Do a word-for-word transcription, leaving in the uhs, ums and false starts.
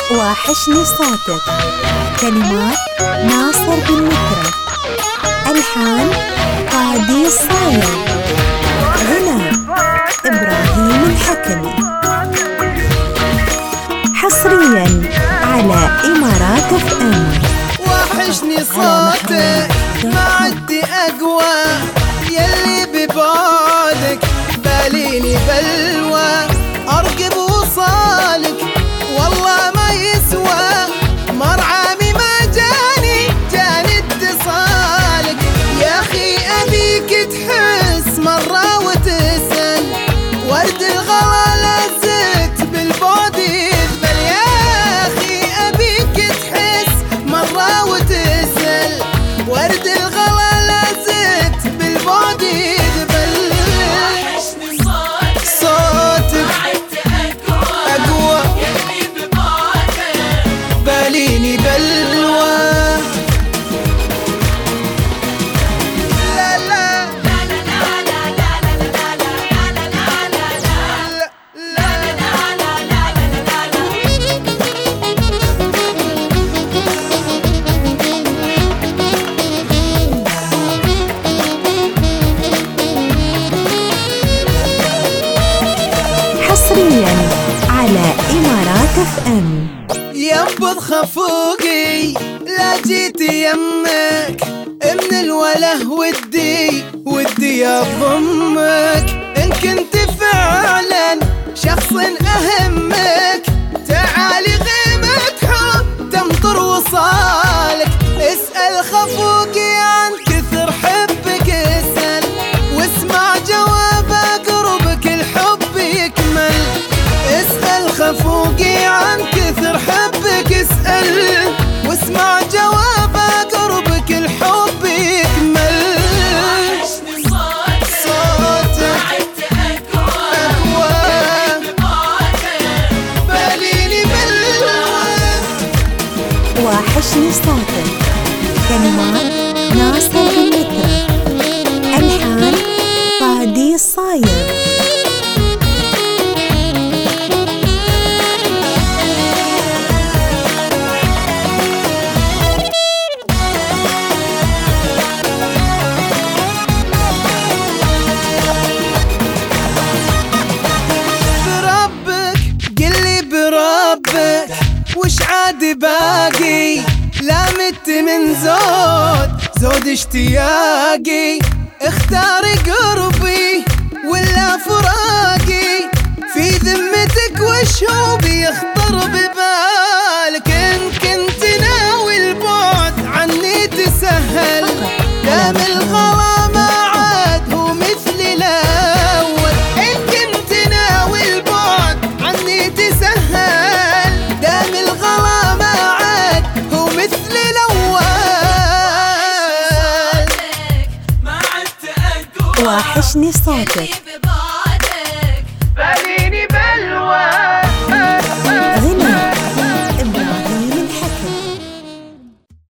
وحشني صوتك. كلمات ناصر بن مكرم، ألحان قادي الصايغ، غناء إبراهيم الحكمي. حصريا على إمارات اف ام. وحشني صوتك ما عدي أقوى، يلي ببعدك باليني بلوى. أرقب وصالك والله ما يسوى، مرعامي ما جاني جاني اتصالك. يا أخي أبيك تحس مرة وتسأل، ورد الغلا لزت بالبعد يذبل. يا أخي أبيك تحس مرة وتسأل، ورد الغلا لزت بالبعد يذبل. وحشني صوتك صوتك ما عدت أقوى، أقوى يلي ببعدك باليني بلوى. لا لا لا لا لا لا لا لا لا لا لا لا حصريا على إمارات اف ام. ينبض خفوقي لا جيت يمك، من الوله ودي ودي اضمك. ان كنت فعلا شخص اهمك، تعالي غيمة حب تمطر وصالك. اسأل خفوقي عن كثر حبك، اسأل واسمع جوابه قربك الحب يكمل. اسأل خفوقي عن كثر حبك، اسأل واسمع جوابه قربك الحب يكمل. وحشني صوتك صوتك ما عدت أقوى، أقوى يلي ببعدك باليني بلوى. وحشني صوتك. كلمات ناصر بن مكرم، ألحان قادي الصايغ. بربك قلي بربك وش عاد باقي، لا مت من زود زود اشتياقي. اختاري قربي ولا فراقي، في ذمتك وش هو بيخطر ببالك. ان كنت ناوي البعد عني تسهل، دام الغلا ما عاد هو مثل الاول. ان كنت ناوي البعد عني تسهل، دام الغلا ما عاد هو مثل الاول. ما عدت أقوى، وحشني صوتك. يلي ببعدك